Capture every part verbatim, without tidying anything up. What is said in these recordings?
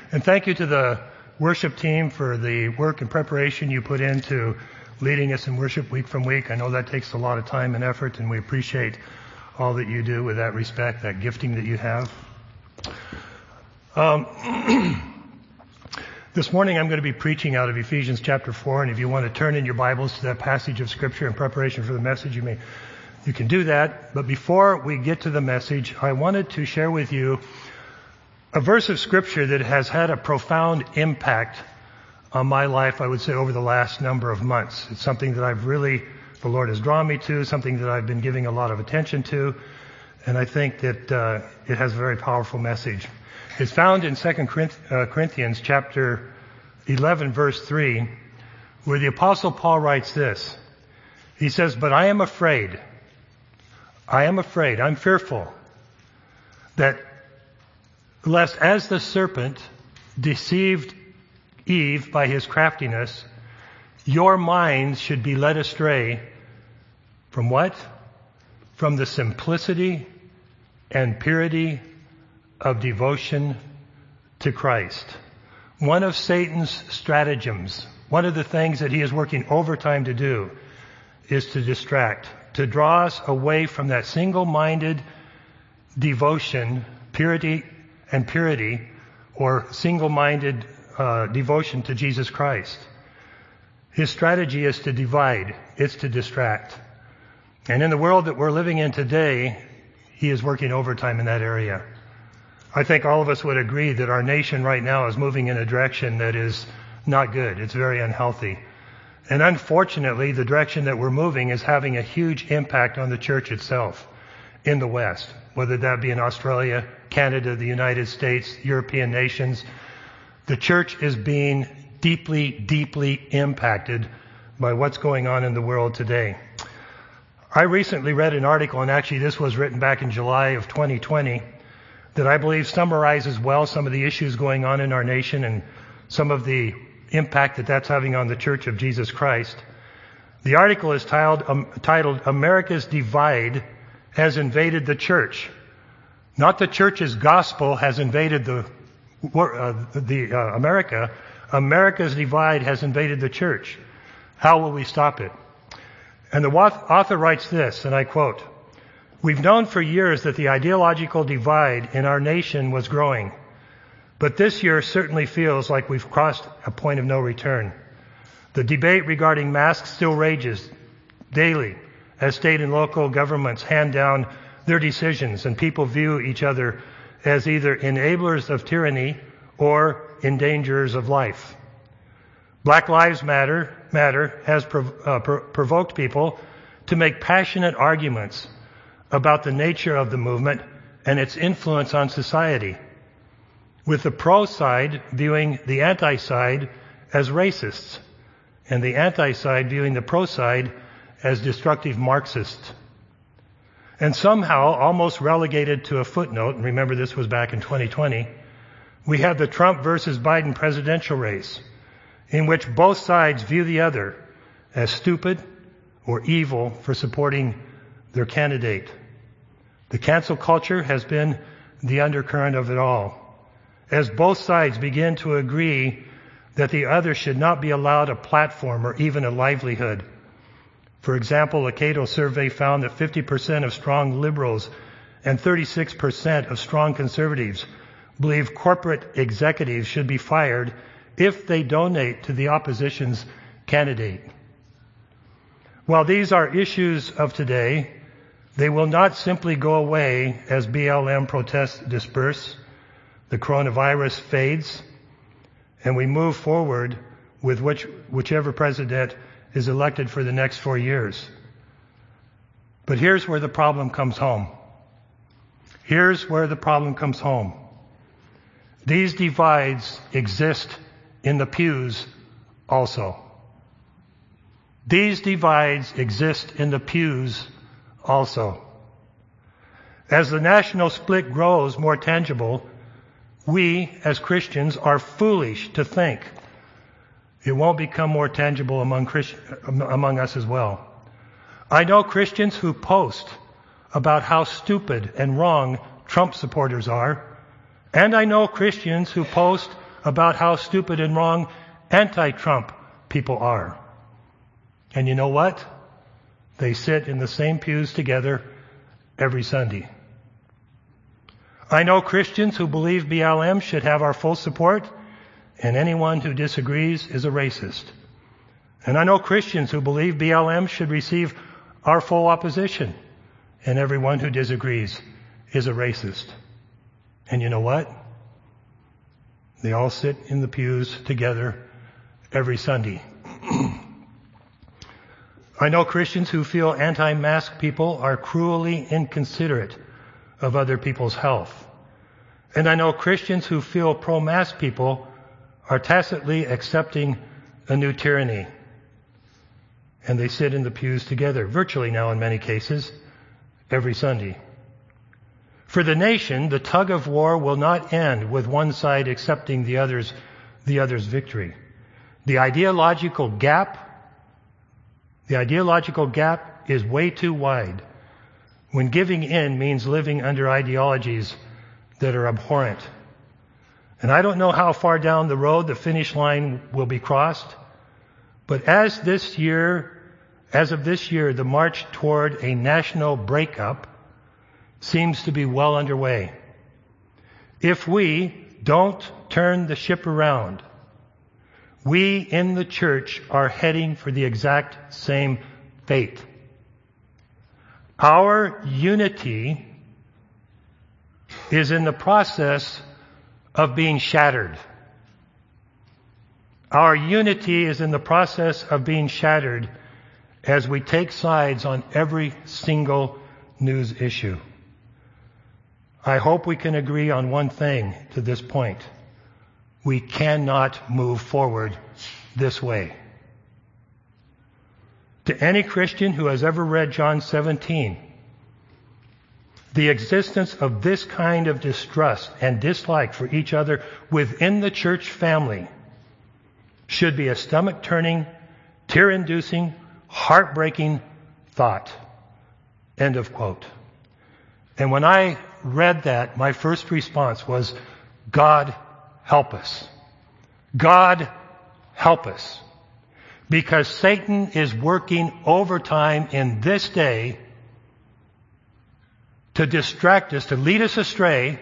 And thank you to the worship team for the work and preparation you put into leading us in worship week from week. I know that takes a lot of time and effort, and we appreciate all that you do with that respect, that gifting that you have. Um, this morning I'm going to be preaching out of Ephesians chapter four, and if you want to turn in your Bibles to that passage of Scripture in preparation for the message, you may, you can do that. But before we get to the message, I wanted to share with you a verse of Scripture that has had a profound impact on my life, I would say, over the last number of months. It's something that I've really, the Lord has drawn me to, something that I've been giving a lot of attention to, and I think that uh, it has a very powerful message. It's found in Second Corinthians chapter eleven, verse three, where the Apostle Paul writes this. He says, "But I am afraid, I am afraid, I'm fearful, that lest as the serpent deceived Eve by his craftiness, your minds should be led astray from what? From the simplicity and purity of devotion to Christ." One of Satan's stratagems, one of the things that he is working overtime to do, is to distract, to draw us away from that single-minded devotion, purity and purity, or single-minded uh, devotion to Jesus Christ. His strategy is to divide. It's to distract. And in the world that we're living in today, he is working overtime in that area. I think all of us would agree that our nation right now is moving in a direction that is not good. It's very unhealthy. And unfortunately, the direction that we're moving is having a huge impact on the church itself in the West, whether that be in Australia, Canada, the United States, European nations. The church is being deeply, deeply impacted by what's going on in the world today. I recently read an article, and actually this was written back in July of twenty twenty, that I believe summarizes well some of the issues going on in our nation and some of the impact that that's having on the Church of Jesus Christ. The article is titled, um, titled America's Divide Has Invaded the Church. Not the church's gospel has invaded the, uh, the uh, America. America's divide has invaded the church. How will we stop it? And the author writes this, and I quote, "We've known for years that the ideological divide in our nation was growing, but this year certainly feels like we've crossed a point of no return. The debate regarding masks still rages daily as state and local governments hand down their decisions and people view each other as either enablers of tyranny or endangerers of life. Black Lives Matter, Matter has prov- uh, pro- provoked people to make passionate arguments about the nature of the movement and its influence on society, with the pro side viewing the anti side as racists, and the anti side viewing the pro side as destructive Marxists. And somehow, almost relegated to a footnote, and remember this was back in twenty twenty, we have the Trump versus Biden presidential race, in which both sides view the other as stupid or evil for supporting their candidate. The cancel culture has been the undercurrent of it all, as both sides begin to agree that the other should not be allowed a platform or even a livelihood. For example, a Cato survey found that fifty percent of strong liberals and thirty-six percent of strong conservatives believe corporate executives should be fired if they donate to the opposition's candidate. While these are issues of today, they will not simply go away as B L M protests disperse, the coronavirus fades, and we move forward with which, whichever president is elected for the next four years. But here's where the problem comes home. Here's where the problem comes home. These divides exist in the pews also. These divides exist in the pews also. As the national split grows more tangible, we as Christians are foolish to think it won't become more tangible among Christ- among us as well. I know Christians who post about how stupid and wrong Trump supporters are, and I know Christians who post about how stupid and wrong anti-Trump people are. And you know what? They sit in the same pews together every Sunday. I know Christians who believe B L M should have our full support, and anyone who disagrees is a racist. And I know Christians who believe B L M should receive our full opposition, and everyone who disagrees is a racist. And you know what? They all sit in the pews together every Sunday. I know Christians who feel anti-mask people are cruelly inconsiderate of other people's health. And I know Christians who feel pro-mask people are tacitly accepting a new tyranny. And they sit in the pews together, virtually now in many cases, every Sunday. For the nation, the tug of war will not end with one side accepting the other's, the other's victory. The ideological gap, the ideological gap is way too wide when giving in means living under ideologies that are abhorrent. And I don't know how far down the road the finish line will be crossed, but as this year, as of this year, the march toward a national breakup seems to be well underway. If we don't turn the ship around, we in the church are heading for the exact same fate. Our unity is in the process of being shattered. Our unity is in the process of being shattered as we take sides on every single news issue. I hope we can agree on one thing to this point. We cannot move forward this way. To any Christian who has ever read John seventeen, the existence of this kind of distrust and dislike for each other within the church family should be a stomach-turning, tear-inducing, heartbreaking thought. End of quote. And when I read that, my first response was, God help us. God help us. Because Satan is working overtime in this day to distract us, to lead us astray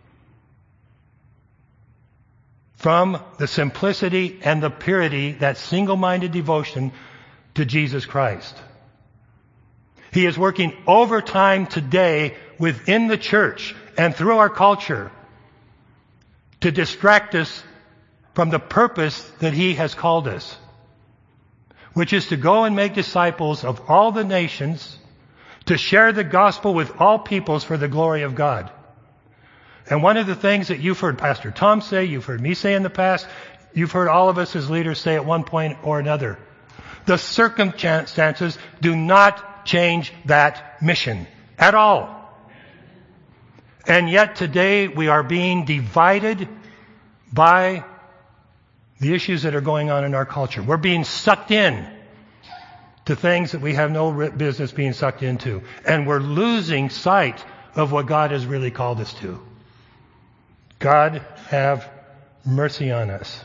from the simplicity and the purity, that single-minded devotion to Jesus Christ. He is working overtime today within the church and through our culture to distract us from the purpose that He has called us, which is to go and make disciples of all the nations, to share the gospel with all peoples for the glory of God. And one of the things that you've heard Pastor Tom say, you've heard me say in the past, you've heard all of us as leaders say at one point or another, the circumstances do not change that mission at all. And yet today we are being divided by the issues that are going on in our culture. We're being sucked in to things that we have no business being sucked into. And we're losing sight of what God has really called us to. God have mercy on us.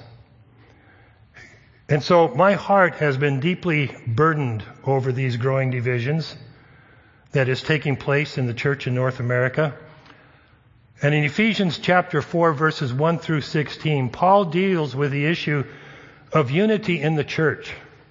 And so my heart has been deeply burdened over these growing divisions that is taking place in the church in North America. And in Ephesians chapter four, verses one through sixteen, Paul deals with the issue of unity in the church.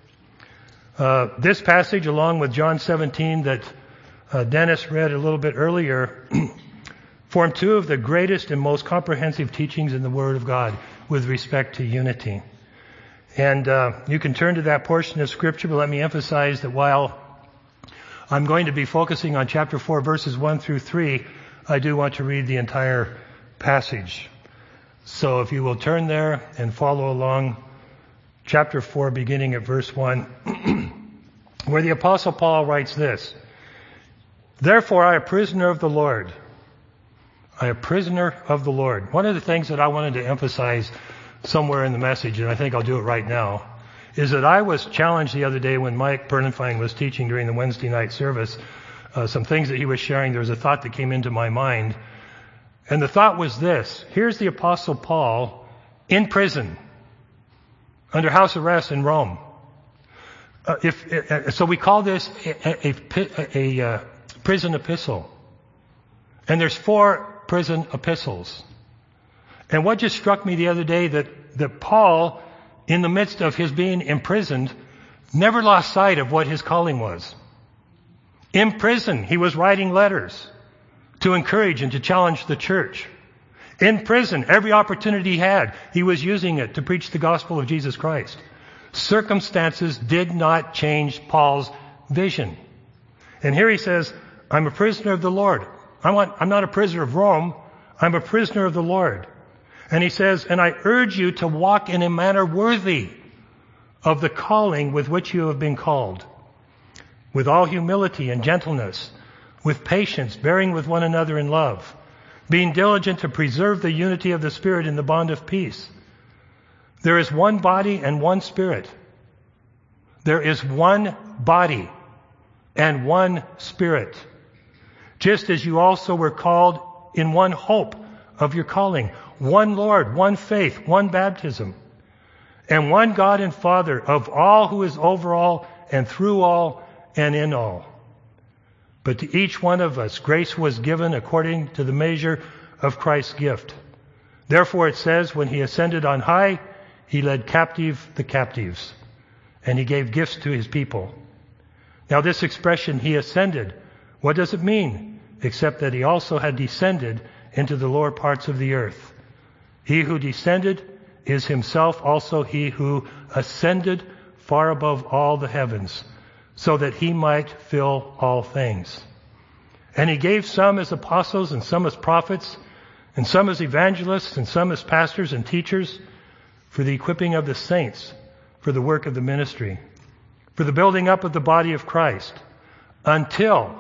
Uh, this passage, along with John seventeen that uh, Dennis read a little bit earlier, form two of the greatest and most comprehensive teachings in the Word of God with respect to unity. And uh, you can turn to that portion of Scripture, but let me emphasize that while I'm going to be focusing on chapter four, verses one through three, I do want to read the entire passage. So if you will turn there and follow along, chapter four, beginning at verse one, where the Apostle Paul writes this: Therefore I, a prisoner of the Lord, I, a prisoner of the Lord. One of the things that I wanted to emphasize somewhere in the message, and I think I'll do it right now, is that I was challenged the other day when Mike Bernenfein was teaching during the Wednesday night service. Uh, some things that he was sharing, there was a thought that came into my mind. And the thought was this: here's the Apostle Paul in prison, under house arrest in Rome. Uh, if uh, so, we call this a, a, a, a uh, prison epistle, and there's four prison epistles. And what just struck me the other day that that Paul, in the midst of his being imprisoned, never lost sight of what his calling was. In prison, he was writing letters to encourage and to challenge the church. In prison, every opportunity he had, he was using it to preach the gospel of Jesus Christ. Circumstances did not change Paul's vision. And here he says, I'm a prisoner of the Lord. I'm not, I'm not a prisoner of Rome. I'm a prisoner of the Lord. And he says, and I urge you to walk in a manner worthy of the calling with which you have been called, with all humility and gentleness, with patience, bearing with one another in love, being diligent to preserve the unity of the Spirit in the bond of peace. There is one body and one Spirit. There is one body and one Spirit, just as you also were called in one hope of your calling, one Lord, one faith, one baptism, and one God and Father of all, who is over all and through all and in all. But to each one of us grace was given according to the measure of Christ's gift. Therefore it says, when he ascended on high, he led captive the captives, and he gave gifts to his people. Now this expression, he ascended, what does it mean? Except that he also had descended into the lower parts of the earth. He who descended is himself also he who ascended far above all the heavens, so that he might fill all things. And he gave some as apostles, and some as prophets, and some as evangelists, and some as pastors and teachers, for the equipping of the saints, for the work of the ministry, for the building up of the body of Christ, until,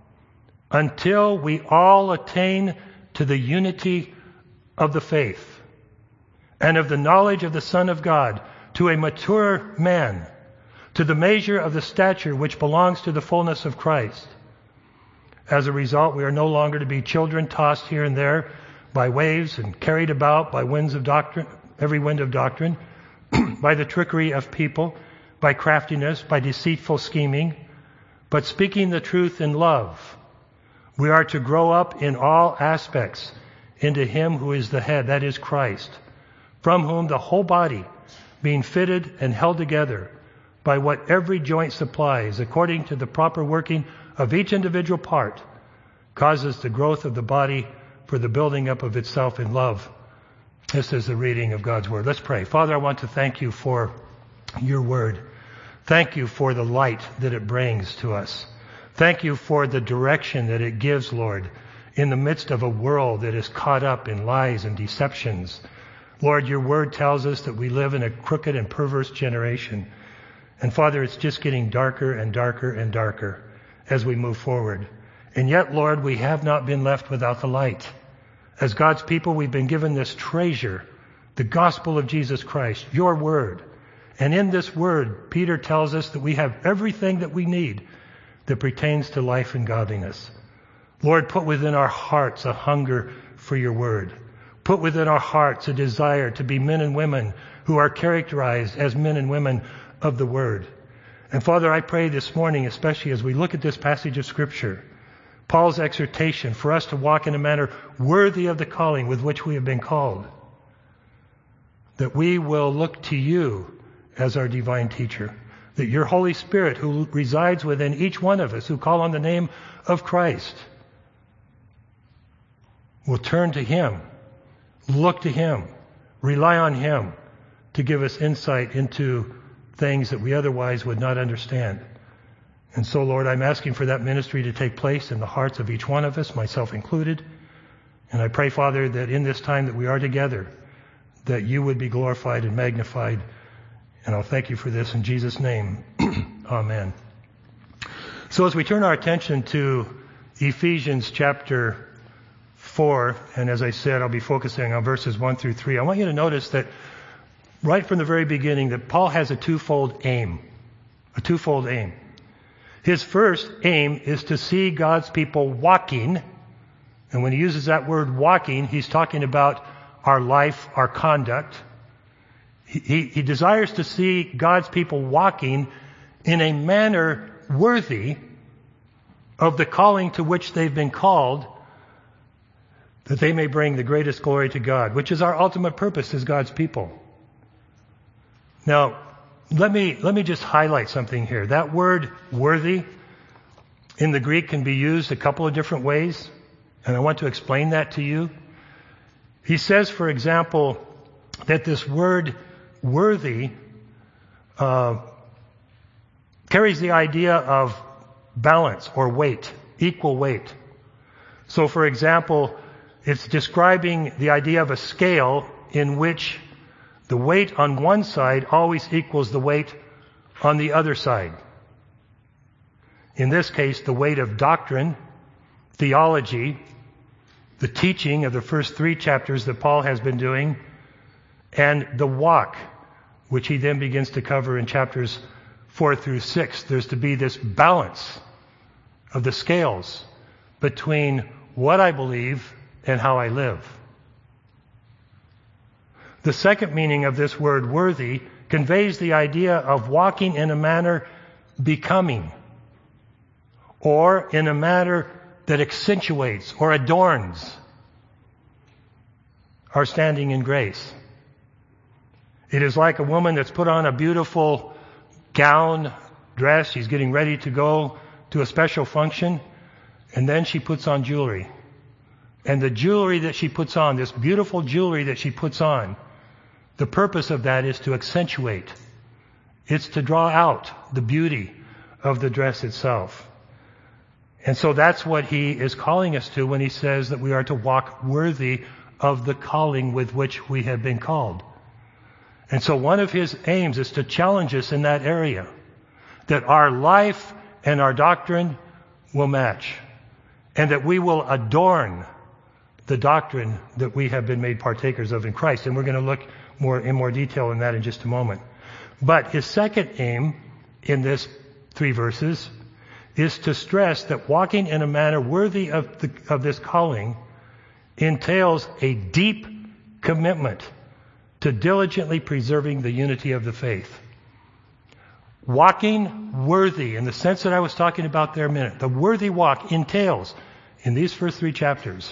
until we all attain to the unity of the faith and of the knowledge of the Son of God, to a mature man, to the measure of the stature which belongs to the fullness of Christ. As a result, we are no longer to be children tossed here and there by waves and carried about by winds of doctrine, every wind of doctrine, by the trickery of people, by craftiness, by deceitful scheming, but speaking the truth in love. We are to grow up in all aspects into him who is the head, that is Christ, from whom the whole body, being fitted and held together by what every joint supplies, according to the proper working of each individual part, causes the growth of the body for the building up of itself in love. This is the reading of God's Word. Let's pray. Father, I want to thank you for your Word. Thank you for the light that it brings to us. Thank you for the direction that it gives, Lord, in the midst of a world that is caught up in lies and deceptions. Lord, your Word tells us that we live in a crooked and perverse generation. And Father, it's just getting darker and darker and darker as we move forward. And yet, Lord, we have not been left without the light. As God's people, we've been given this treasure, the gospel of Jesus Christ, your Word. And in this Word, Peter tells us that we have everything that we need that pertains to life and godliness. Lord, put within our hearts a hunger for your Word. Put within our hearts a desire to be men and women who are characterized as men and women of the Word. And Father, I pray this morning, especially as we look at this passage of Scripture, Paul's exhortation for us to walk in a manner worthy of the calling with which we have been called, that we will look to you as our divine teacher, that your Holy Spirit, who resides within each one of us who call on the name of Christ, will turn to him, look to him, rely on him to give us insight into things that we otherwise would not understand. And so, Lord, I'm asking for that ministry to take place in the hearts of each one of us, myself included. And I pray, Father, that in this time that we are together, that you would be glorified and magnified. And I'll thank you for this in Jesus' name. Amen. So as we turn our attention to Ephesians chapter four, and as I said, I'll be focusing on verses one through three, I want you to notice that right from the very beginning that Paul has a twofold aim. A twofold aim. His first aim is to see God's people walking, and when he uses that word walking, he's talking about our life, our conduct, He, he desires to see God's people walking in a manner worthy of the calling to which they've been called, that they may bring the greatest glory to God, which is our ultimate purpose as God's people. Now, let me, let me just highlight something here. That word worthy in the Greek can be used a couple of different ways, and I want to explain that to you. He says, for example, that this word worthy uh, carries the idea of balance or weight, equal weight. So, for example, it's describing the idea of a scale in which the weight on one side always equals the weight on the other side. In this case, the weight of doctrine, theology, the teaching of the first three chapters that Paul has been doing, and the walk, which he then begins to cover in chapters four through six. There's to be this balance of the scales between what I believe and how I live. The second meaning of this word worthy conveys the idea of walking in a manner becoming, or in a manner that accentuates or adorns our standing in grace. It is like a woman that's put on a beautiful gown, dress. She's getting ready to go to a special function, and then she puts on jewelry. And the jewelry that she puts on, this beautiful jewelry that she puts on, the purpose of that is to accentuate. It's to draw out the beauty of the dress itself. And so that's what he is calling us to when he says that we are to walk worthy of the calling with which we have been called. And so one of his aims is to challenge us in that area, that our life and our doctrine will match, and that we will adorn the doctrine that we have been made partakers of in Christ. And we're going to look more in more detail in that in just a moment. But his second aim in this three verses is to stress that walking in a manner worthy of, the, of this calling entails a deep commitment to diligently preserving the unity of the faith. Walking worthy, in the sense that I was talking about there a minute, the worthy walk entails, in these first three chapters,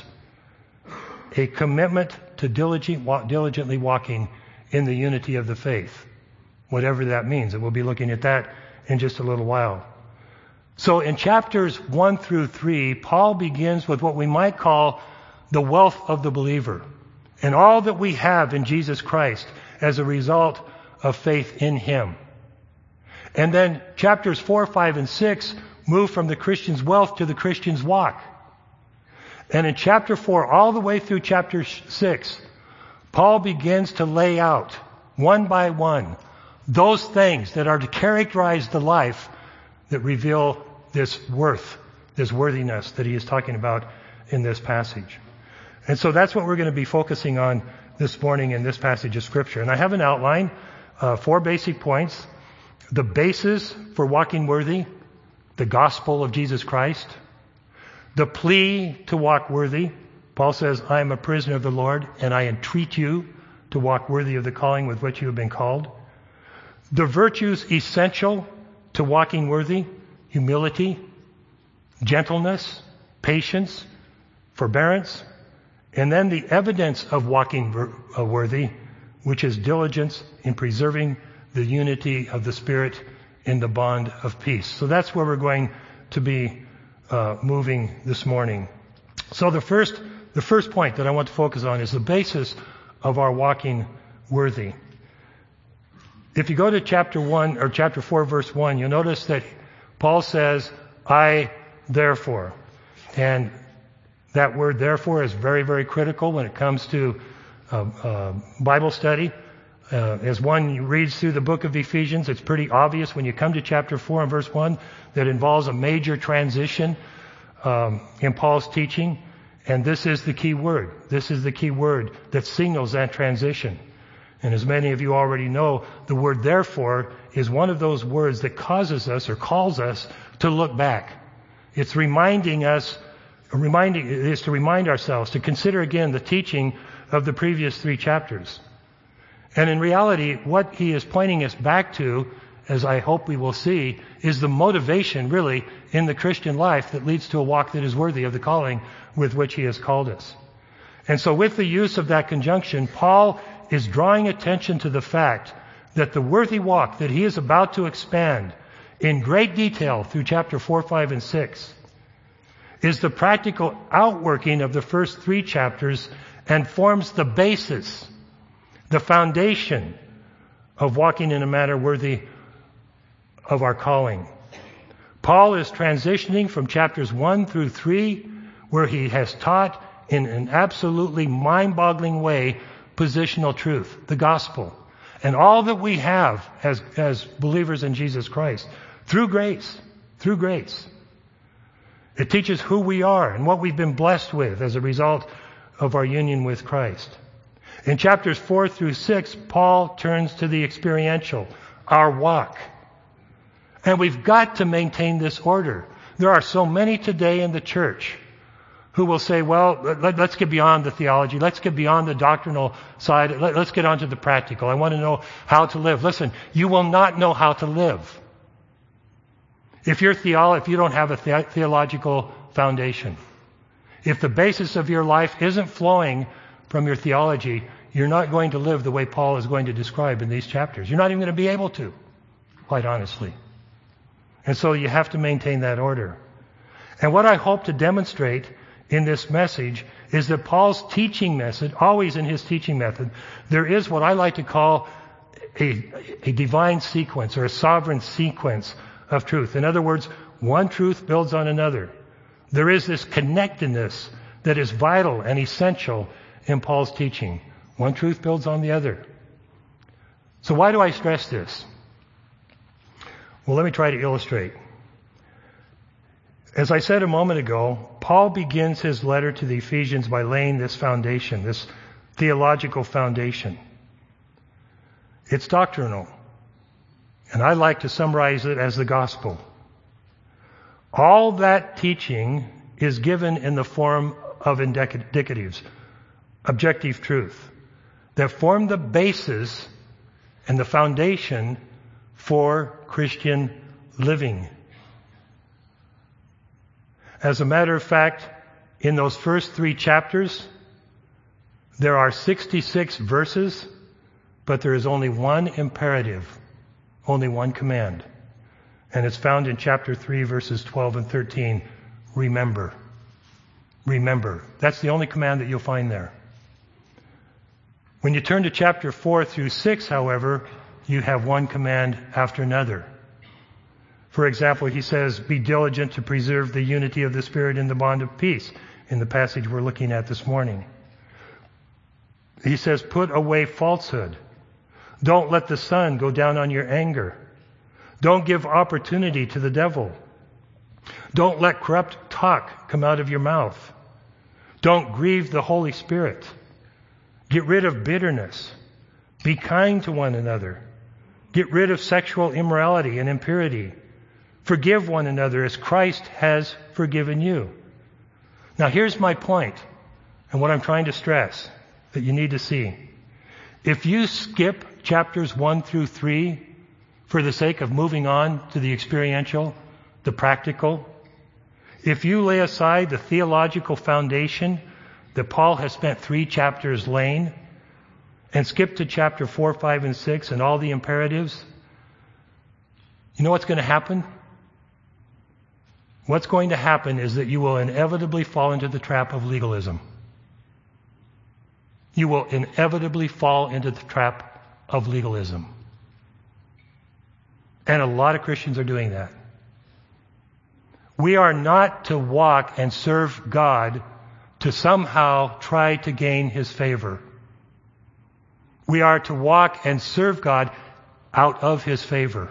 a commitment to diligent, diligently walking in the unity of the faith, whatever that means. And we'll be looking at that in just a little while. So in chapters one through three, Paul begins with what we might call the wealth of the believer, and all that we have in Jesus Christ as a result of faith in Him. And then chapters four, five, and six move from the Christian's wealth to the Christian's walk. And in chapter four, all the way through chapter six, Paul begins to lay out, one by one, those things that are to characterize the life that reveal this worth, this worthiness that he is talking about in this passage. And so that's what we're going to be focusing on this morning in this passage of Scripture. And I have an outline, uh, four basic points. The basis for walking worthy, the gospel of Jesus Christ. The plea to walk worthy. Paul says, I am a prisoner of the Lord, and I entreat you to walk worthy of the calling with which you have been called. The virtues essential to walking worthy: humility, gentleness, patience, forbearance. And then the evidence of walking worthy, which is diligence in preserving the unity of the Spirit in the bond of peace. So that's where we're going to be uh, moving this morning. So the first, the first point that I want to focus on is the basis of our walking worthy. If you go to chapter one or chapter four, verse one, you'll notice that Paul says, I therefore. And that word therefore is very, very critical when it comes to uh, uh, Bible study. Uh, as one reads through the book of Ephesians, it's pretty obvious when you come to chapter four and verse one that involves a major transition um, in Paul's teaching. And this is the key word. This is the key word that signals that transition. And as many of you already know, the word therefore is one of those words that causes us or calls us to look back. It's reminding us, reminding, it is to remind ourselves to consider again the teaching of the previous three chapters. And in reality, what he is pointing us back to, as I hope we will see, is the motivation really in the Christian life that leads to a walk that is worthy of the calling with which he has called us. And so with the use of that conjunction, Paul is drawing attention to the fact that the worthy walk that he is about to expand in great detail through chapter four, five, and six is the practical outworking of the first three chapters and forms the basis, the foundation of walking in a manner worthy of our calling. Paul is transitioning from chapters one through three, where he has taught in an absolutely mind-boggling way positional truth, the gospel, and all that we have as, as believers in Jesus Christ through grace, through grace. It teaches who we are and what we've been blessed with as a result of our union with Christ. In chapters four through six, Paul turns to the experiential, our walk. And we've got to maintain this order. There are so many today in the church who will say, well, let, let's get beyond the theology. Let's get beyond the doctrinal side. Let, let's get on to the practical. I want to know how to live. Listen, you will not know how to live if you're theolo- if you don't have a the- theological foundation. If the basis of your life isn't flowing from your theology, you're not going to live the way Paul is going to describe in these chapters. You're not even going to be able to, quite honestly. And so you have to maintain that order. And what I hope to demonstrate in this message is that Paul's teaching method, always in his teaching method, there is what I like to call a, a divine sequence or a sovereign sequence of truth. In other words, one truth builds on another. There is this connectedness that is vital and essential in Paul's teaching. One truth builds on the other. So why do I stress this? Well, let me try to illustrate. As I said a moment ago, Paul begins his letter to the Ephesians by laying this foundation, this theological foundation. It's doctrinal, and I like to summarize it as the gospel. All that teaching is given in the form of indicatives, objective truth, that form the basis and the foundation for Christian living. As a matter of fact, in those first three chapters, there are sixty-six verses, but there is only one imperative, only one command. And it's found in chapter three, verses twelve and thirteen. Remember. Remember. That's the only command that you'll find there. When you turn to chapter four through six, however, you have one command after another. For example, he says, be diligent to preserve the unity of the Spirit in the bond of peace, in the passage we're looking at this morning. He says, put away falsehood. Don't let the sun go down on your anger. Don't give opportunity to the devil. Don't let corrupt talk come out of your mouth. Don't grieve the Holy Spirit. Get rid of bitterness. Be kind to one another. Get rid of sexual immorality and impurity. Forgive one another as Christ has forgiven you. Now here's my point, and what I'm trying to stress that you need to see. If you skip chapters one through three for the sake of moving on to the experiential, the practical, if you lay aside the theological foundation that Paul has spent three chapters laying and skip to chapter four, five, and six and all the imperatives, you know what's going to happen? What's going to happen is that you will inevitably fall into the trap of legalism. You will inevitably fall into the trap of legalism. And a lot of Christians are doing that. We are not to walk and serve God to somehow try to gain His favor. We are to walk and serve God out of His favor.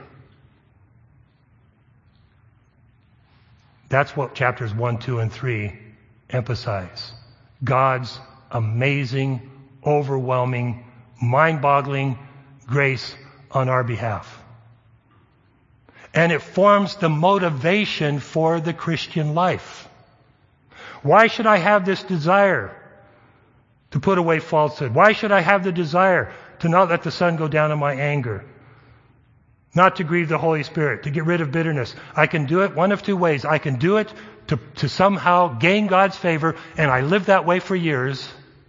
That's what chapters one, two, and three emphasize. God's amazing, overwhelming, mind-boggling grace on our behalf. And it forms the motivation for the Christian life. Why should I have this desire to put away falsehood? Why should I have the desire to not let the sun go down in my anger, not to grieve the Holy Spirit, to get rid of bitterness. I can do it one of two ways. I can do it to, to somehow gain God's favor, and I lived that way for years.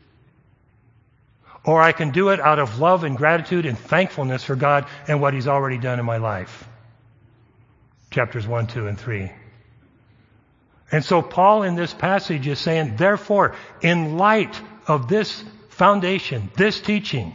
Or I can do it out of love and gratitude and thankfulness for God and what He's already done in my life. Chapters one, two, and three. And so Paul in this passage is saying, therefore, in light of this foundation, this teaching,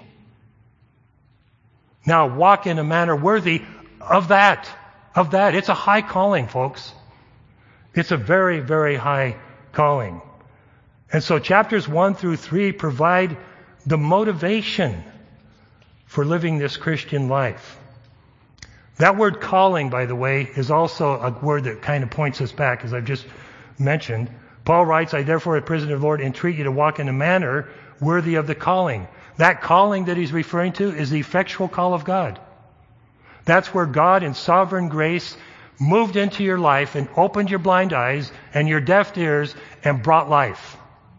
now walk in a manner worthy of that. Of that. It's a high calling, folks. It's a very, very high calling. And so chapters one through three provide the motivation for living this Christian life. That word calling, by the way, is also a word that kind of points us back, as I've just mentioned. Paul writes, I therefore, a prisoner of the Lord, entreat you to walk in a manner worthy of the calling. That calling that he's referring to is the effectual call of God. That's where God in sovereign grace moved into your life and opened your blind eyes and your deaf ears and brought life.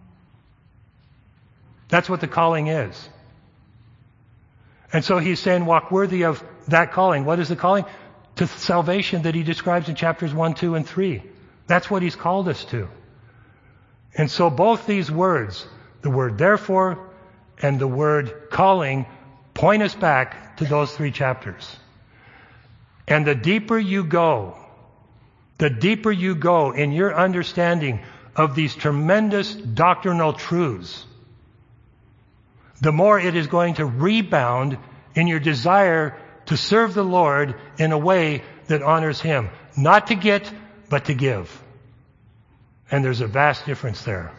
That's what the calling is. And so he's saying, walk worthy of that calling. What is the calling? To salvation that he describes in chapters one, two, and three. That's what he's called us to. And so both these words, the word therefore and the word calling, point us back to those three chapters. And the deeper you go, the deeper you go in your understanding of these tremendous doctrinal truths, the more it is going to rebound in your desire to serve the Lord in a way that honors Him. Not to get, but to give. And there's a vast difference there.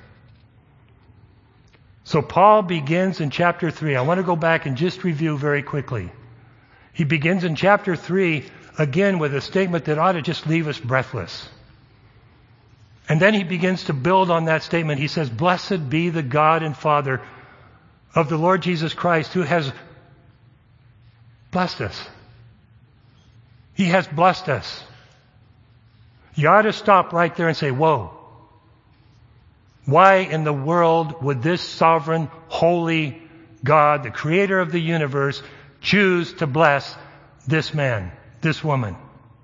So Paul begins in chapter three. I want to go back and just review very quickly. He begins in chapter three again with a statement that ought to just leave us breathless. And then he begins to build on that statement. He says, blessed be the God and Father of the Lord Jesus Christ, who has blessed us. He has blessed us. You ought to stop right there and say, whoa. Why in the world would this sovereign, holy God, the creator of the universe, choose to bless this man, this woman?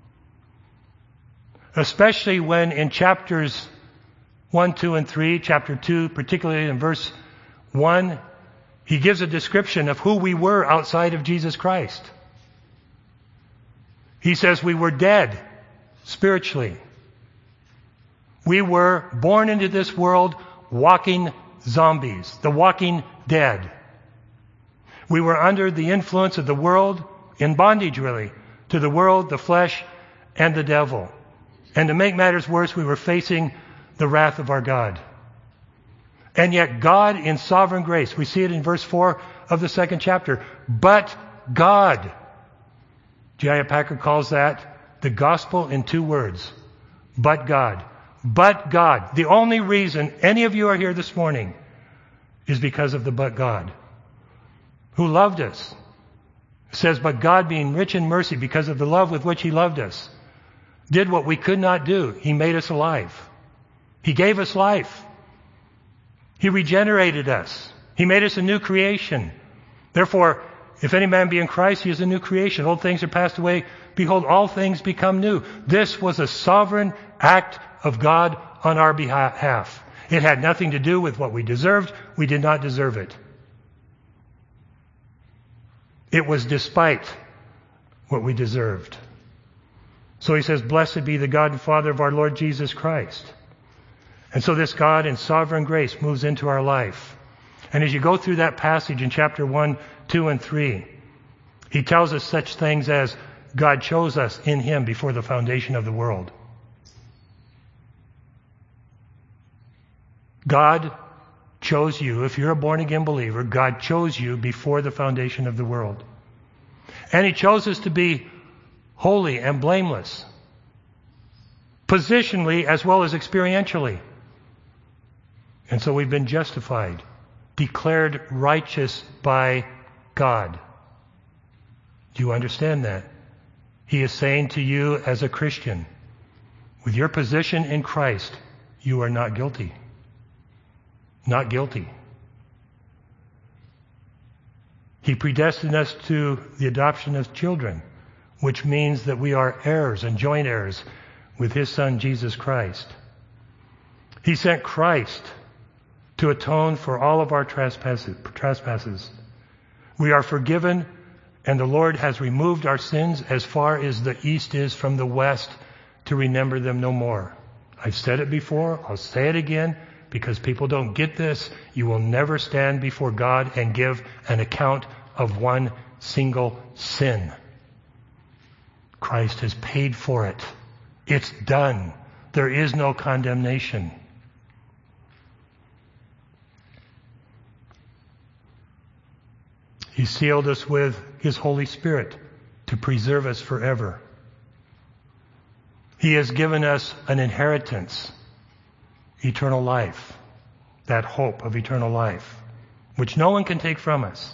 Especially when in chapters one, two, and three, chapter two, particularly in verse one, he gives a description of who we were outside of Jesus Christ. He says we were dead spiritually. We were born into this world walking zombies, the walking dead. We were under the influence of the world, in bondage really, to the world, the flesh, and the devil. And to make matters worse, we were facing the wrath of our God. And yet God in sovereign grace, we see it in verse four of the second chapter, but God. J I Packer calls that the gospel in two words. But God. But God. The only reason any of you are here this morning is because of the but God, who loved us. It says, but God, being rich in mercy because of the love with which He loved us, did what we could not do. He made us alive. He gave us life. He regenerated us. He made us a new creation. Therefore, if any man be in Christ, he is a new creation. Old things are passed away. Behold, all things become new. This was a sovereign act of God on our behalf. It had nothing to do with what we deserved. We did not deserve it. It was despite what we deserved. So he says, blessed be the God and Father of our Lord Jesus Christ. And so this God in sovereign grace moves into our life. And as you go through that passage in chapter one, two, and three, he tells us such things as God chose us in Him before the foundation of the world. God chose you. If you're a born-again believer, God chose you before the foundation of the world. And He chose us to be holy and blameless, positionally as well as experientially. And so we've been justified, declared righteous by God. Do you understand that? He is saying to you as a Christian, with your position in Christ, you are not guilty. Not guilty. He predestined us to the adoption of children, which means that we are heirs and joint heirs with His Son, Jesus Christ. He sent Christ to atone for all of our trespasses. trespasses. We are forgiven, and the Lord has removed our sins as far as the east is from the west, to remember them no more. I've said it before, I'll say it again, because people don't get this. You will never stand before God and give an account of one single sin. Christ has paid for it. It's done. There is no condemnation. He sealed us with His Holy Spirit to preserve us forever. He has given us an inheritance, eternal life, that hope of eternal life, which no one can take from us.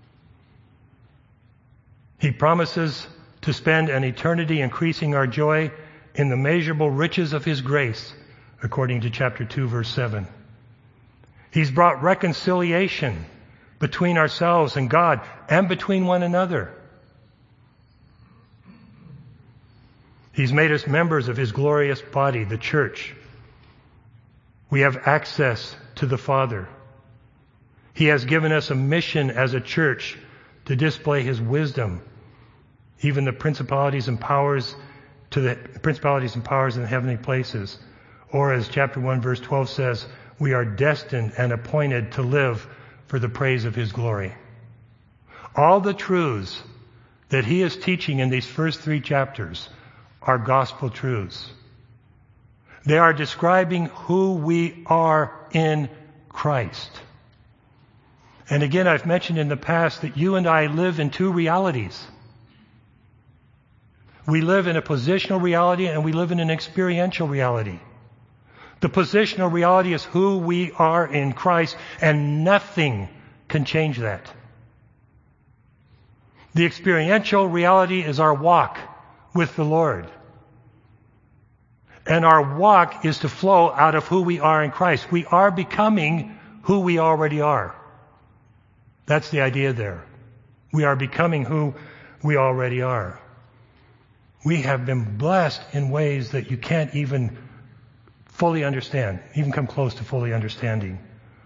He promises to spend an eternity increasing our joy in the measurable riches of His grace, according to chapter two, verse seven. He's brought reconciliation between ourselves and God and between one another. He's made us members of His glorious body, the church. We have access to the Father. He has given us a mission as a church to display His wisdom, even the principalities and powers to the principalities and powers in the heavenly places. Or as chapter one, verse twelve says, we are destined and appointed to live for the praise of His glory. All the truths that He is teaching in these first three chapters are gospel truths. They are describing who we are in Christ. And again, I've mentioned in the past that you and I live in two realities. We live in a positional reality and we live in an experiential reality. The positional reality is who we are in Christ, and nothing can change that. The experiential reality is our walk with the Lord. And our walk is to flow out of who we are in Christ. We are becoming who we already are. That's the idea there. We are becoming who we already are. We have been blessed in ways that you can't even fully understand, even come close to fully understanding.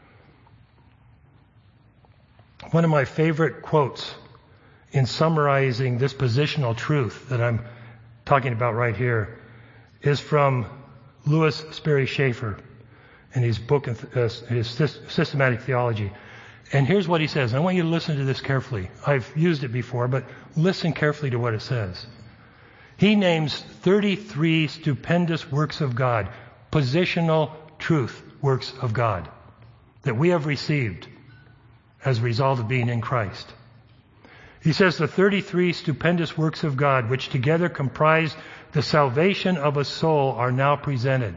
One of my favorite quotes in summarizing this positional truth that I'm talking about right here is from Louis Sperry Schaeffer in his book, uh, his Systematic Theology. And here's what he says. I want you to listen to this carefully. I've used it before, but listen carefully to what it says. He names thirty-three stupendous works of God, positional truth works of God, that we have received as a result of being in Christ. He says the thirty-three stupendous works of God, which together comprise the salvation of a soul, are now presented.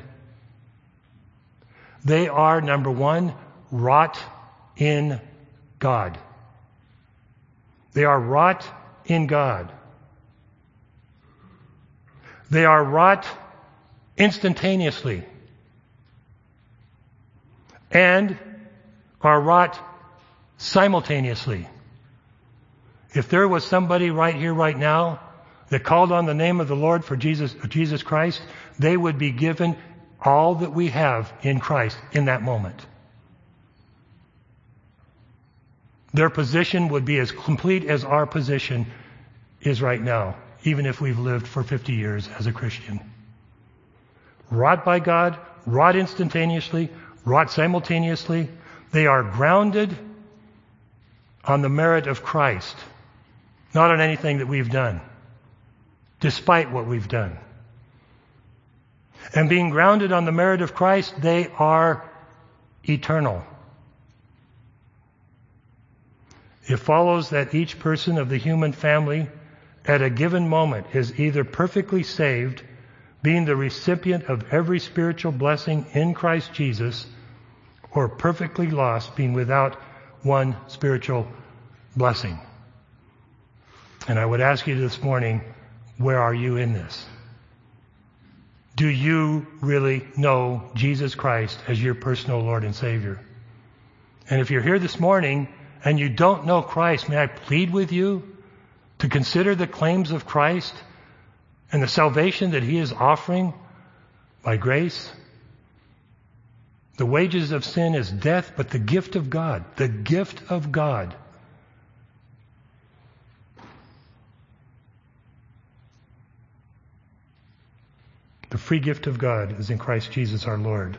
They are, number one, wrought in God. They are wrought in God. They are wrought instantaneously and are wrought simultaneously. If there was somebody right here, right now, that called on the name of the Lord for Jesus, Jesus Christ, they would be given all that we have in Christ in that moment. Their position would be as complete as our position is right now, even if we've lived for fifty years as a Christian. Wrought by God, wrought instantaneously, wrought simultaneously. They are grounded on the merit of Christ, not on anything that we've done, despite what we've done. And being grounded on the merit of Christ, they are eternal. It follows that each person of the human family at a given moment is either perfectly saved, being the recipient of every spiritual blessing in Christ Jesus, or perfectly lost, being without one spiritual blessing. And I would ask you this morning, where are you in this? Do you really know Jesus Christ as your personal Lord and Savior? And if you're here this morning and you don't know Christ, may I plead with you to consider the claims of Christ and the salvation that He is offering by grace. The wages of sin is death, but the gift of God, the gift of God, the free gift of God is in Christ Jesus our Lord.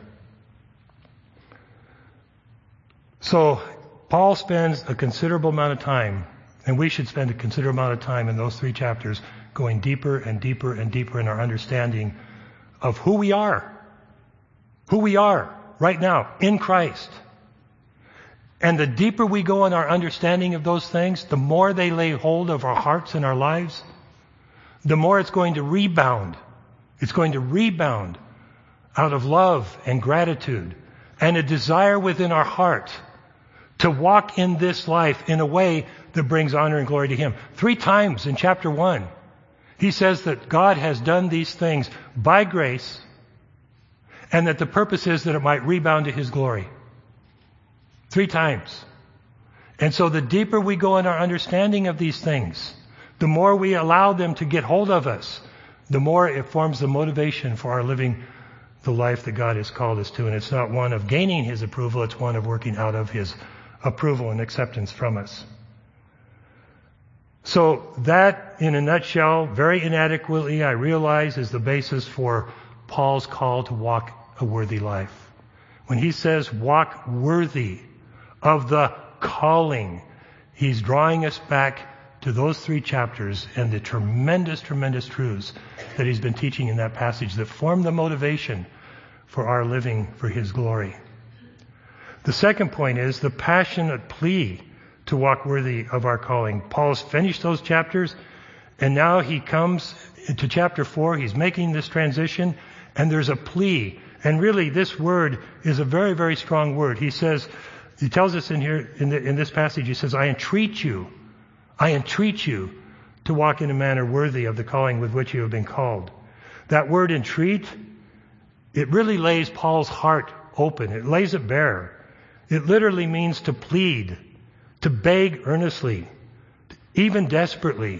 So Paul spends a considerable amount of time, and we should spend a considerable amount of time in those three chapters going deeper and deeper and deeper in our understanding of who we are. Who we are right now in Christ. And the deeper we go in our understanding of those things, the more they lay hold of our hearts and our lives, the more it's going to rebound. It's going to rebound out of love and gratitude and a desire within our heart to walk in this life in a way that brings honor and glory to Him. Three times in chapter one, he says that God has done these things by grace and that the purpose is that it might rebound to His glory. Three times. And so the deeper we go in our understanding of these things, the more we allow them to get hold of us, the more it forms the motivation for our living the life that God has called us to. And it's not one of gaining His approval, it's one of working out of His approval and acceptance from us. So that, in a nutshell, very inadequately, I realize, is the basis for Paul's call to walk a worthy life. When he says walk worthy of the calling, he's drawing us back to those three chapters and the tremendous, tremendous truths that he's been teaching in that passage that form the motivation for our living for His glory. The second point is the passionate plea to walk worthy of our calling. Paul's finished those chapters, and now he comes to chapter four. He's making this transition, and there's a plea. And really, this word is a very, very strong word. He says, he tells us in here, in, the, in this passage, he says, I entreat you, I entreat you to walk in a manner worthy of the calling with which you have been called. That word entreat, it really lays Paul's heart open. It lays it bare. It literally means to plead, to beg earnestly, even desperately,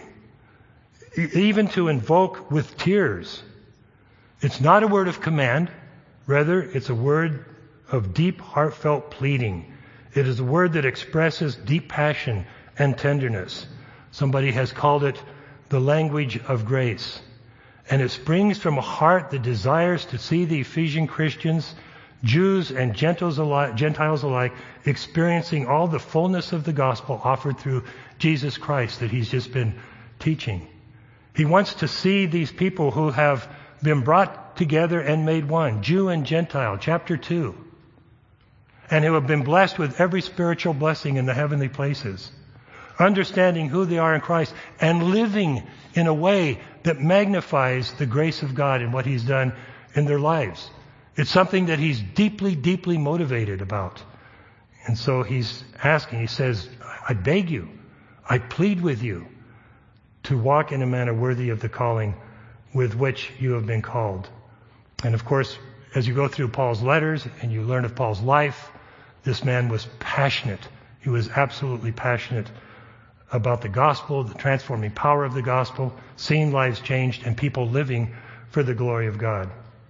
even to invoke with tears. It's not a word of command. Rather, it's a word of deep, heartfelt pleading. It is a word that expresses deep passion and tenderness. Somebody has called it the language of grace. And it springs from a heart that desires to see the Ephesian Christians, Jews and Gentiles alike, Gentiles alike, experiencing all the fullness of the gospel offered through Jesus Christ that he's just been teaching. He wants to see these people who have been brought together and made one, Jew and Gentile, chapter two, and who have been blessed with every spiritual blessing in the heavenly places, understanding who they are in Christ and living in a way that magnifies the grace of God and what He's done in their lives. It's something that he's deeply, deeply motivated about. And so he's asking, he says, I beg you, I plead with you to walk in a manner worthy of the calling with which you have been called. And of course, as you go through Paul's letters and you learn of Paul's life, this man was passionate. He was absolutely passionate about the gospel, the transforming power of the gospel, seeing lives changed and people living for the glory of God.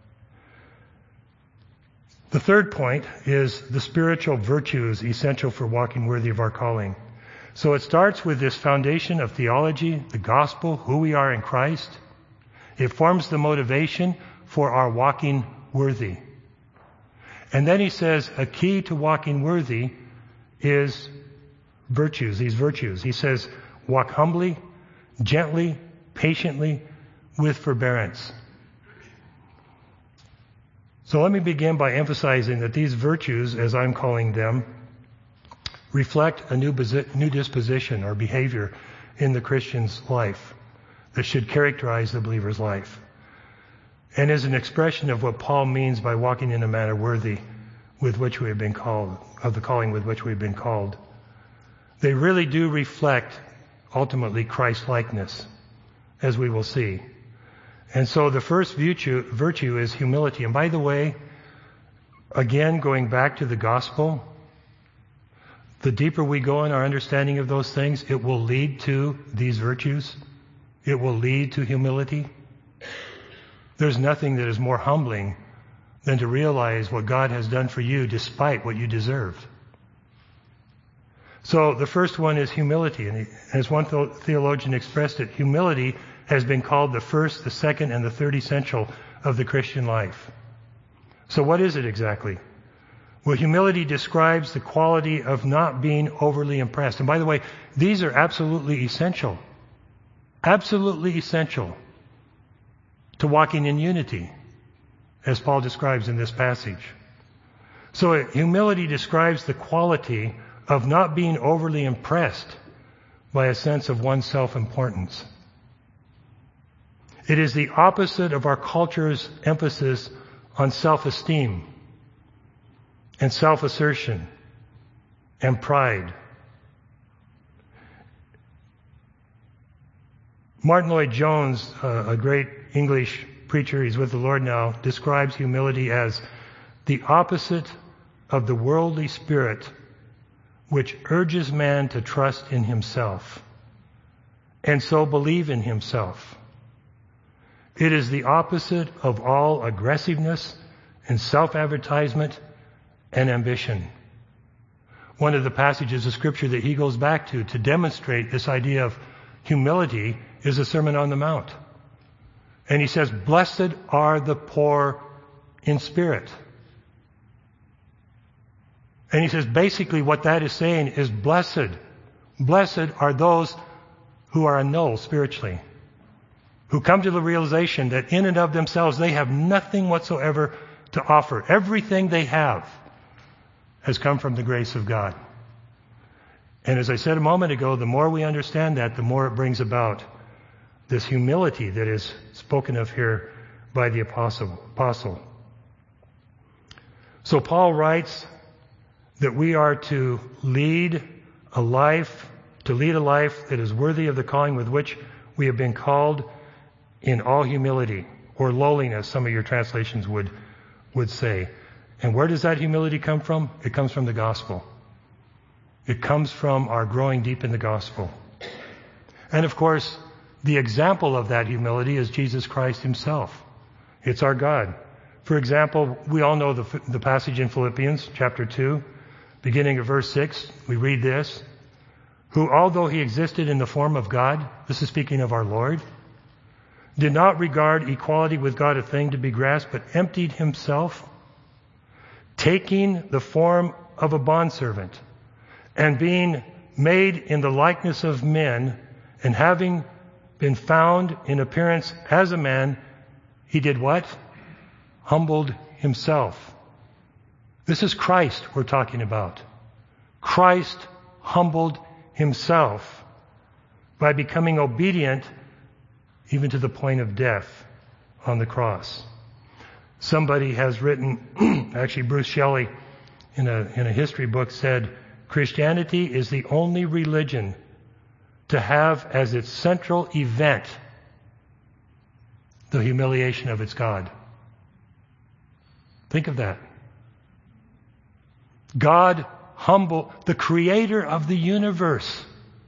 The third point is the spiritual virtues essential for walking worthy of our calling. So it starts with this foundation of theology, the gospel, who we are in Christ. It forms the motivation for our walking worthy. And then he says a key to walking worthy is virtues, these virtues. He says, walk humbly, gently, patiently, with forbearance. So let me begin by emphasizing that these virtues, as I'm calling them, reflect a new, new disposition or behavior in the Christian's life that should characterize the believer's life, and is an expression of what Paul means by walking in a manner worthy with which we have been called, of the calling with which we've been called. They really do reflect, ultimately, Christ-likeness, as we will see. And so the first virtue, virtue is humility. And by the way, again, going back to the gospel, the deeper we go in our understanding of those things, it will lead to these virtues. It will lead to humility. There's nothing that is more humbling than to realize what God has done for you despite what you deserved. So the first one is humility. And as one theologian expressed it, humility has been called the first, the second, and the third essential of the Christian life. So what is it exactly? Well, humility describes the quality of not being overly impressed. And by the way, these are absolutely essential. Absolutely essential to walking in unity, as Paul describes in this passage. So humility describes the quality of not being overly impressed by a sense of one's self-importance. It is the opposite of our culture's emphasis on self-esteem and self-assertion and pride. Martin Lloyd-Jones, uh, a great English preacher, he's with the Lord now, describes humility as the opposite of the worldly spirit which urges man to trust in himself and so believe in himself. It is the opposite of all aggressiveness and self-advertisement and ambition. One of the passages of Scripture that he goes back to to demonstrate this idea of humility is the Sermon on the Mount. And he says, "Blessed are the poor in spirit." And he says basically what that is saying is blessed. Blessed are those who are annulled spiritually, who come to the realization that in and of themselves they have nothing whatsoever to offer. Everything they have has come from the grace of God. And as I said a moment ago, the more we understand that, the more it brings about this humility that is spoken of here by the apostle. apostle. So Paul writes that we are to lead a life, to lead a life that is worthy of the calling with which we have been called in all humility, or lowliness, some of your translations would, would say. And where does that humility come from? It comes from the gospel. It comes from our growing deep in the gospel. And of course, the example of that humility is Jesus Christ himself. It's our God. For example, we all know the, the passage in Philippians chapter two, beginning of verse six. We read this: "Who, although he existed in the form of God," this is speaking of our Lord, "did not regard equality with God a thing to be grasped, but emptied himself, taking the form of a bondservant, and being made in the likeness of men, and having been found in appearance as a man," he did what? Humbled himself. This is Christ we're talking about. Christ humbled himself by becoming obedient even to the point of death on the cross. Somebody has written, actually Bruce Shelley in a, in a history book said, "Christianity is the only religion to have as its central event the humiliation of its God." Think of that. God humble, the creator of the universe,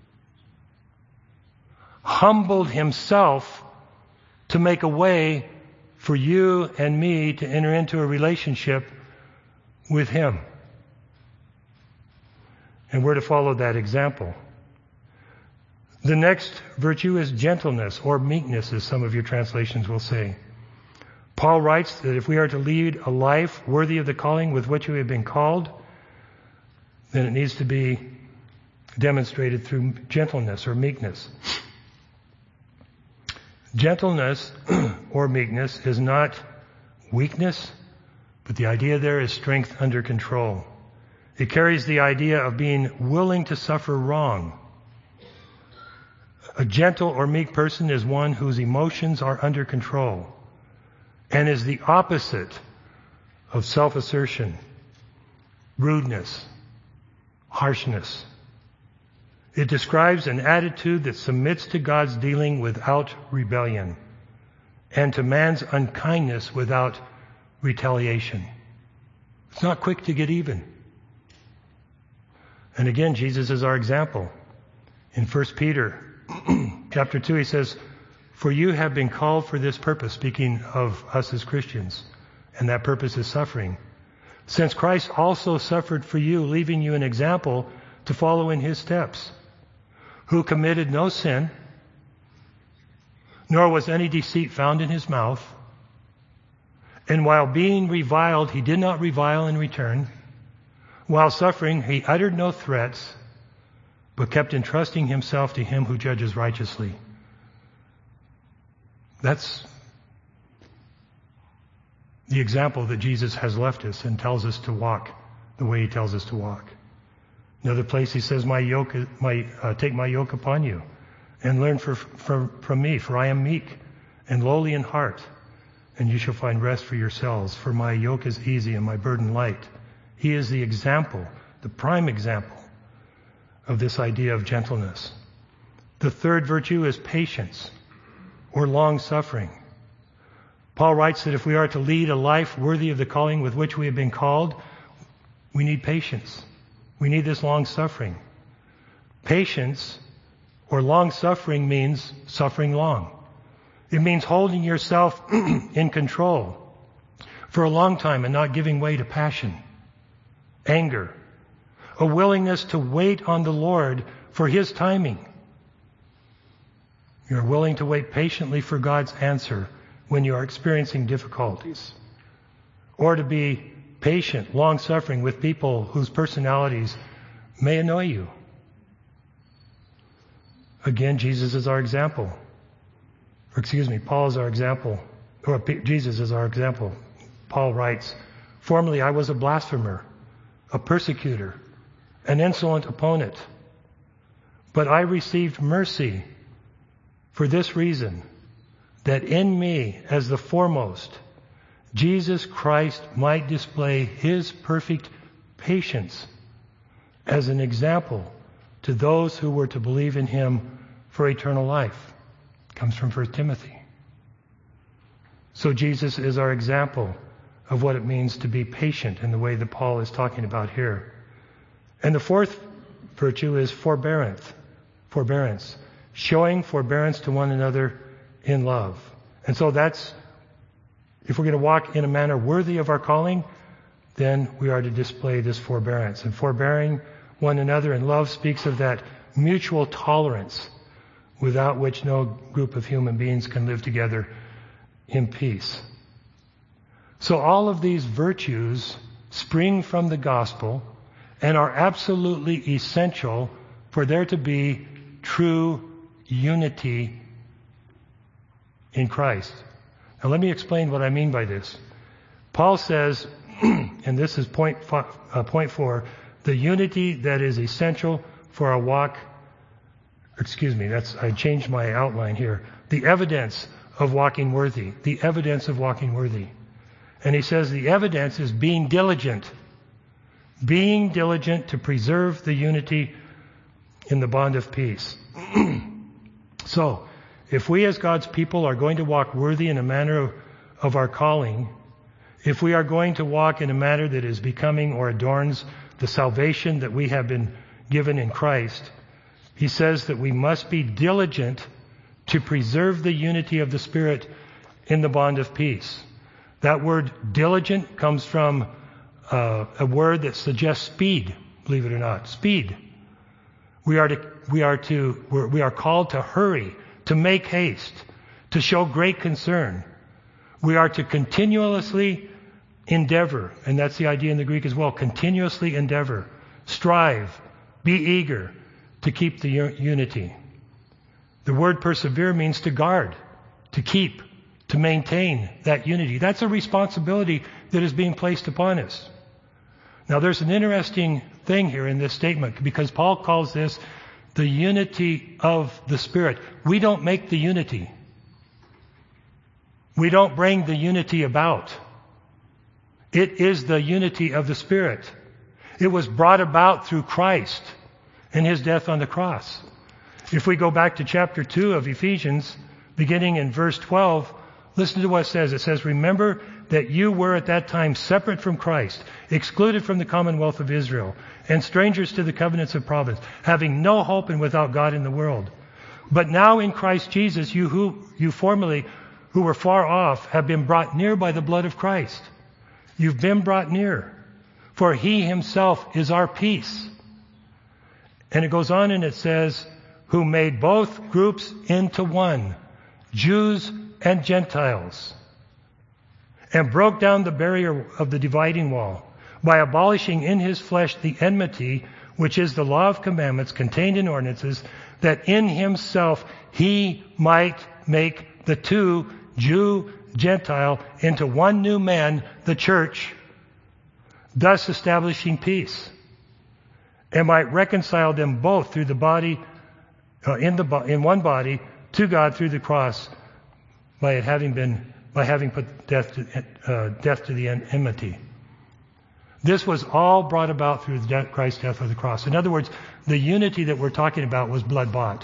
humbled himself to make a way for you and me to enter into a relationship with him. And we're to follow that example. The next virtue is gentleness, or meekness, as some of your translations will say. Paul writes that if we are to lead a life worthy of the calling with which we have been called, then it needs to be demonstrated through gentleness or meekness. Gentleness or meekness is not weakness, but the idea there is strength under control. It carries the idea of being willing to suffer wrong. A gentle or meek person is one whose emotions are under control and is the opposite of self-assertion, rudeness, harshness. It describes an attitude that submits to God's dealing without rebellion and to man's unkindness without retaliation. It's not quick to get even. And again, Jesus is our example. In First Peter chapter two, he says, "For you have been called for this purpose," speaking of us as Christians, and that purpose is suffering. "Since Christ also suffered for you, leaving you an example to follow in his steps, who committed no sin, nor was any deceit found in his mouth. And while being reviled, he did not revile in return. While suffering, he uttered no threats, but kept entrusting himself to him who judges righteously." That's the example that Jesus has left us and tells us to walk the way he tells us to walk. Another place he says, "My yoke, my uh, take my yoke upon you, and learn for, for, from me, for I am meek and lowly in heart, and you shall find rest for yourselves. For my yoke is easy and my burden light." He is the example, the prime example of this idea of gentleness. The third virtue is patience, or long suffering. Paul writes that if we are to lead a life worthy of the calling with which we have been called, we need patience. We need this long suffering. Patience or long suffering means suffering long. It means holding yourself in control for a long time and not giving way to passion, anger, a willingness to wait on the Lord for his timing. You're willing to wait patiently for God's answer when you are experiencing difficulties, or to be patient, long-suffering with people whose personalities may annoy you. Again, Jesus is our example. Or excuse me, Paul is our example. Or Jesus is our example. Paul writes, "Formerly I was a blasphemer, a persecutor, an insolent opponent. But I received mercy for this reason, that in me, as the foremost, Jesus Christ might display his perfect patience as an example to those who were to believe in him for eternal life." It comes from First Timothy. So Jesus is our example of what it means to be patient in the way that Paul is talking about here. And the fourth virtue is forbearance. Forbearance. Showing forbearance to one another in love. And so that's, if we're going to walk in a manner worthy of our calling, then we are to display this forbearance. And forbearing one another in love speaks of that mutual tolerance without which no group of human beings can live together in peace. So all of these virtues spring from the gospel and are absolutely essential for there to be true unity in Christ. Now let me explain what I mean by this. Paul says, and this is point, uh, point four, the unity that is essential for a walk, excuse me, that's, I changed my outline here. The evidence of walking worthy. The evidence of walking worthy. And he says the evidence is being diligent. Being diligent to preserve the unity in the bond of peace. So, if we as God's people are going to walk worthy in a manner of, of our calling, if we are going to walk in a manner that is becoming or adorns the salvation that we have been given in Christ, he says that we must be diligent to preserve the unity of the Spirit in the bond of peace. That word diligent comes from uh, a word that suggests speed, believe it or not. Speed. We are to, we are to, we're, we are called to hurry, to make haste, to show great concern. We are to continuously endeavor, and that's the idea in the Greek as well, continuously endeavor, strive, be eager to keep the unity. The word persevere means to guard, to keep, to maintain that unity. That's a responsibility that is being placed upon us. Now there's an interesting thing here in this statement because Paul calls this the unity of the Spirit. We don't make the unity. We don't bring the unity about. It is the unity of the Spirit. It was brought about through Christ and his death on the cross. If we go back to chapter two of Ephesians, beginning in verse twelve, listen to what it says. It says, remember that you were at that time separate from Christ, excluded from the commonwealth of Israel, and strangers to the covenants of promise, having no hope and without God in the world. But now in Christ Jesus, you who you formerly who were far off have been brought near by the blood of Christ. You've been brought near, for he himself is our peace. And it goes on and it says, who made both groups into one, Jews and Gentiles, and broke down the barrier of the dividing wall by abolishing in his flesh the enmity, which is the law of commandments contained in ordinances, that in himself he might make the two, Jew, Gentile, into one new man, the church, thus establishing peace, and might reconcile them both through the body, uh, in the bo- in one body, to God through the cross, by it having been by having put death to, uh, death to the enmity. This was all brought about through the death, Christ's death on the cross. In other words, the unity that we're talking about was blood bought.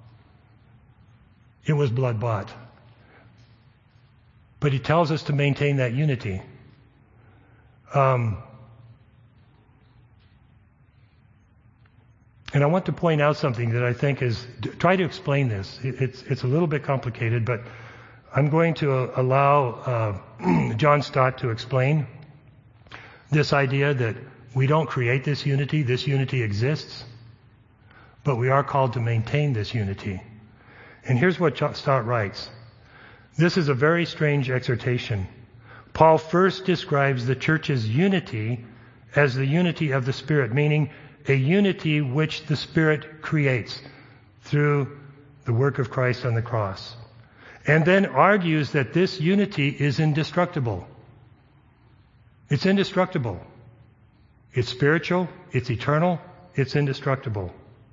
It was blood bought. But he tells us to maintain that unity. Um, and I want to point out something that I think is, try to explain this. It, it's, it's a little bit complicated, but I'm going to uh, allow uh, John Stott to explain this idea that we don't create this unity. This unity exists, but we are called to maintain this unity. And here's what Stott writes. This is a very strange exhortation. Paul first describes the church's unity as the unity of the Spirit, meaning a unity which the Spirit creates through the work of Christ on the cross. And then argues that this unity is indestructible. It's indestructible. It's spiritual, it's eternal, it's indestructible.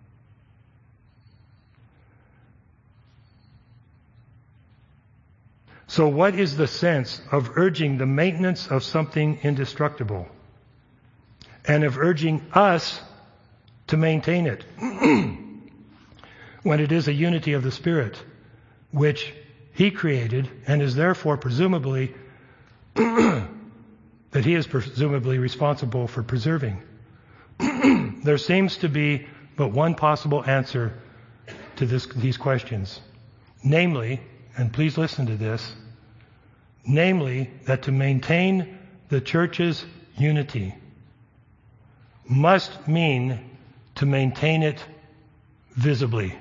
So what is the sense of urging the maintenance of something indestructible and of urging us to maintain it when it is a unity of the Spirit, which he created and is therefore presumably that he is presumably responsible for preserving? There seems to be but one possible answer to this, these questions. Namely, and please listen to this, namely that to maintain the church's unity must mean to maintain it visibly.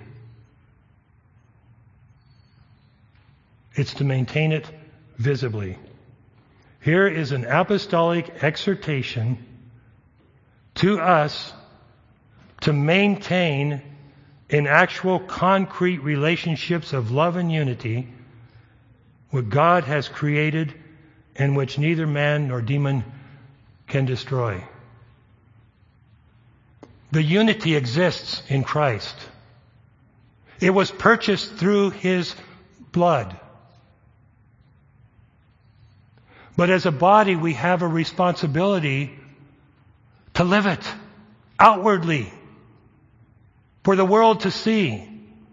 It's to maintain it visibly. Here is an apostolic exhortation to us to maintain in actual concrete relationships of love and unity what God has created and which neither man nor demon can destroy. The unity exists in Christ. It was purchased through his blood. But as a body, we have a responsibility to live it outwardly for the world to see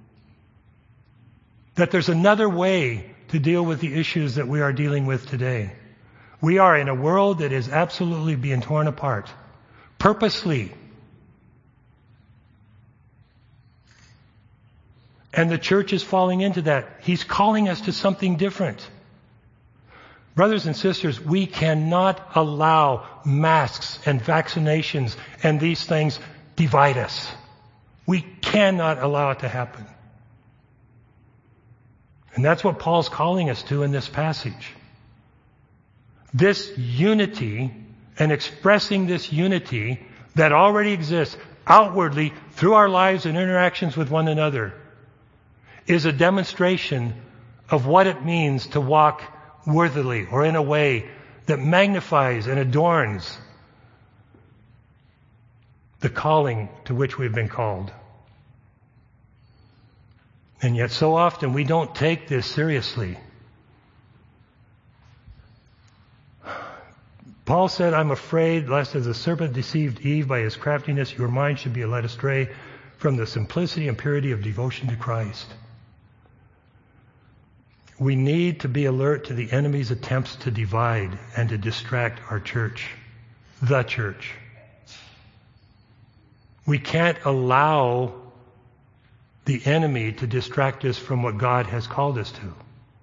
that there's another way to deal with the issues that we are dealing with today. We are in a world that is absolutely being torn apart, purposely. And the church is falling into that. He's calling us to something different. Brothers and sisters, we cannot allow masks and vaccinations and these things divide us. We cannot allow it to happen. And that's what Paul's calling us to in this passage. This unity and expressing this unity that already exists outwardly through our lives and interactions with one another is a demonstration of what it means to walk worthily or in a way that magnifies and adorns the calling to which we've been called. And yet so often we don't take this seriously. Paul said, I'm afraid lest as the serpent deceived Eve by his craftiness, your mind should be led astray from the simplicity and purity of devotion to Christ. We need to be alert to the enemy's attempts to divide and to distract our church, the church. We can't allow the enemy to distract us from what God has called us to.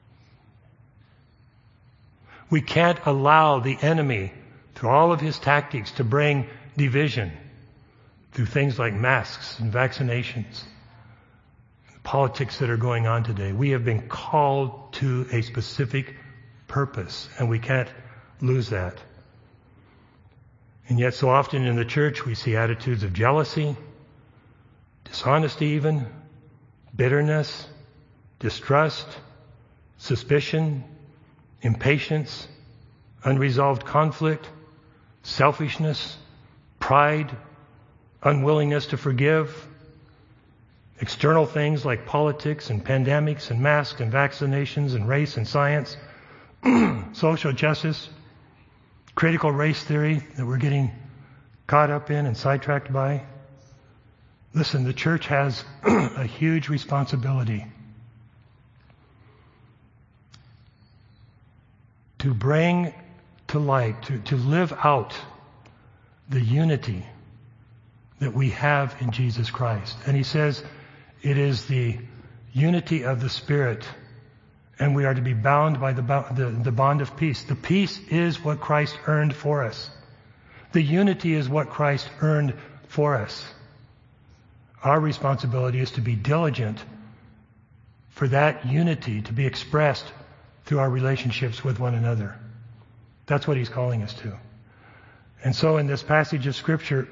We can't allow the enemy, through all of his tactics, to bring division through things like masks and vaccinations, politics that are going on today. We have been called to a specific purpose, and we can't lose that. And yet so often in the church we see attitudes of jealousy, dishonesty even, bitterness, distrust, suspicion, impatience, unresolved conflict, selfishness, pride, unwillingness to forgive, external things like politics and pandemics and masks and vaccinations and race and science, social justice, critical race theory that we're getting caught up in and sidetracked by. Listen, the church has a huge responsibility to bring to light, to, to live out the unity that we have in Jesus Christ. And he says it is the unity of the Spirit, and we are to be bound by the, the, the bond of peace. The peace is what Christ earned for us. The unity is what Christ earned for us. Our responsibility is to be diligent for that unity to be expressed through our relationships with one another. That's what he's calling us to. And so in this passage of Scripture,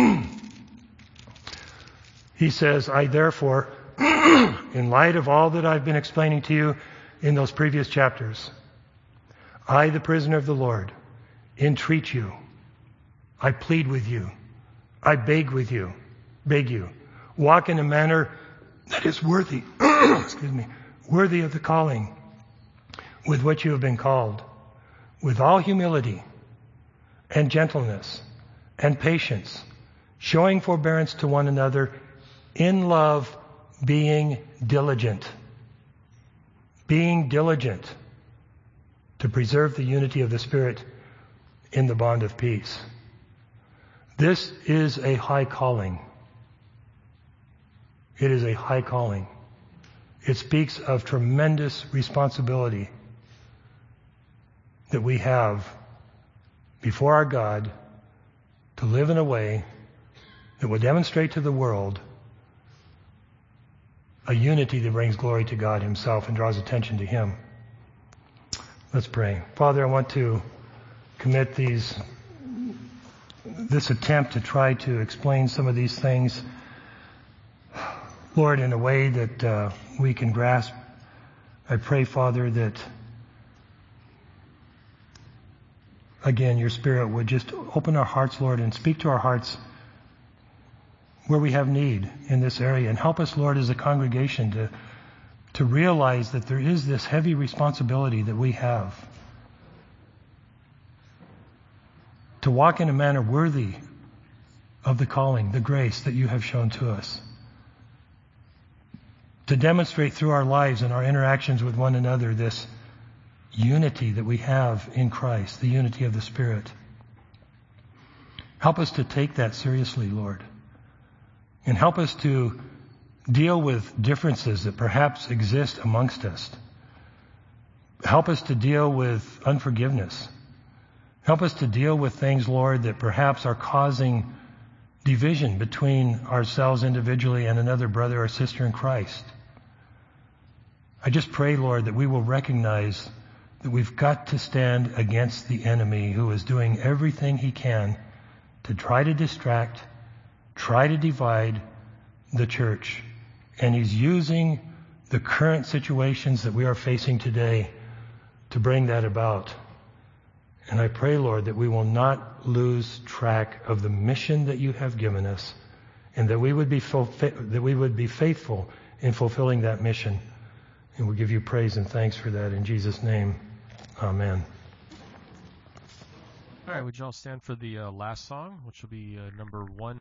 he says, I therefore, in light of all that I've been explaining to you in those previous chapters, I, the prisoner of the Lord, entreat you. I plead with you. I beg with you. Beg you. Walk in a manner that is worthy, excuse me, worthy of the calling with which you have been called, with all humility and gentleness and patience, showing forbearance to one another, in love, being diligent. Being diligent to preserve the unity of the Spirit in the bond of peace. This is a high calling. It is a high calling. It speaks of tremendous responsibility that we have before our God to live in a way that will demonstrate to the world a unity that brings glory to God himself and draws attention to him. Let's pray. Father, I want to commit these, this attempt to try to explain some of these things, Lord, in a way that uh, we can grasp. I pray, Father, that again, your Spirit would just open our hearts, Lord, and speak to our hearts where we have need in this area. And help us, Lord, as a congregation to, to realize that there is this heavy responsibility that we have to walk in a manner worthy of the calling, the grace that you have shown to us. To demonstrate through our lives and our interactions with one another this unity that we have in Christ, the unity of the Spirit. Help us to take that seriously, Lord. And help us to deal with differences that perhaps exist amongst us. Help us to deal with unforgiveness. Help us to deal with things, Lord, that perhaps are causing division between ourselves individually and another brother or sister in Christ. I just pray, Lord, that we will recognize that we've got to stand against the enemy who is doing everything he can to try to distract, try to divide the church. And he's using the current situations that we are facing today to bring that about. And I pray, Lord, that we will not lose track of the mission that you have given us, and that we would be fulfi- that we would be faithful in fulfilling that mission. And we give you praise and thanks for that in Jesus' name. Amen. All right, would you all stand for the uh, last song, which will be uh, number one.